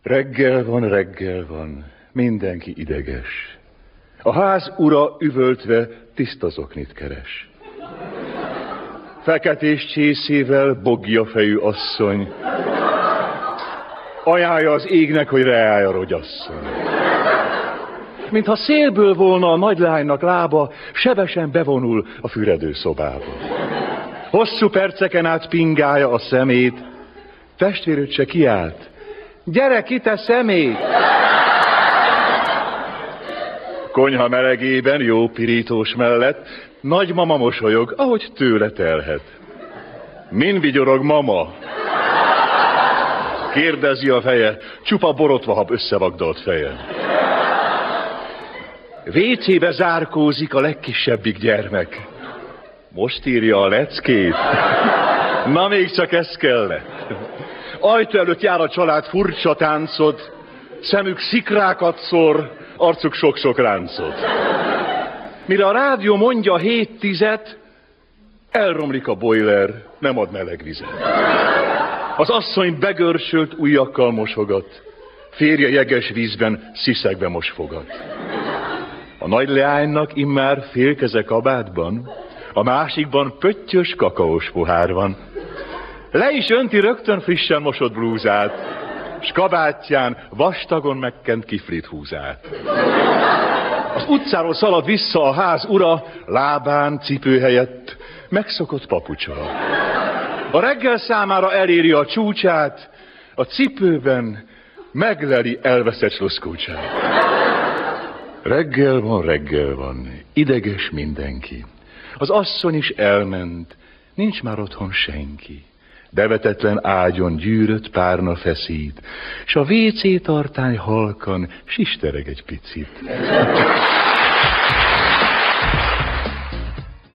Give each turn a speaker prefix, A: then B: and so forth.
A: Reggel van, mindenki ideges. A ház ura üvöltve tiszta zoknit keres. Feketés csészével bogja fejű asszony ajánlja az égnek, hogy reálja a rogyasszony. Mintha szélből volna a nagylánynak lába, sebesen bevonul a füredő szobába. Hosszú perceken át pingálja a szemét, testvérőt se kiált. Gyere ki, te szemét! Konyha melegében, jó pirítós mellett, nagymama mosolyog, ahogy tőle telhet. Min vigyorog mama? Kérdezi a feje, csupa borotvahab összevagdalt feje. WC-be zárkózik a legkisebbik gyermek. Most írja a leckét. Na még csak ez kellett. Ajtó előtt jár a család furcsa táncot, szemük szikrákat szór, arcuk sok-sok ráncot. Mire a rádió mondja 7-10, elromlik a boiler, nem ad meleg vizet. Az asszony begörsölt ujjakkal mosogat, férje jeges vízben, sziszegbe mosfogat. A nagyleánynak immár félkeze kabátban, a másikban pöttyös kakaós pohár van. Le is önti rögtön frissen mosott blúzát, s kabátján vastagon megkent kiflit húzát. Az utcáról szalad vissza a ház ura, lábán cipő helyett megszokott papucsal. A reggel számára eléri a csúcsát, a cipőben megleli elveszett sluszkúcsát. Reggel van, ideges mindenki. Az asszony is elment, nincs már otthon senki. Bevetetlen ágyon gyűrött párna feszít, s a WC tartály halkan sistereg egy picit.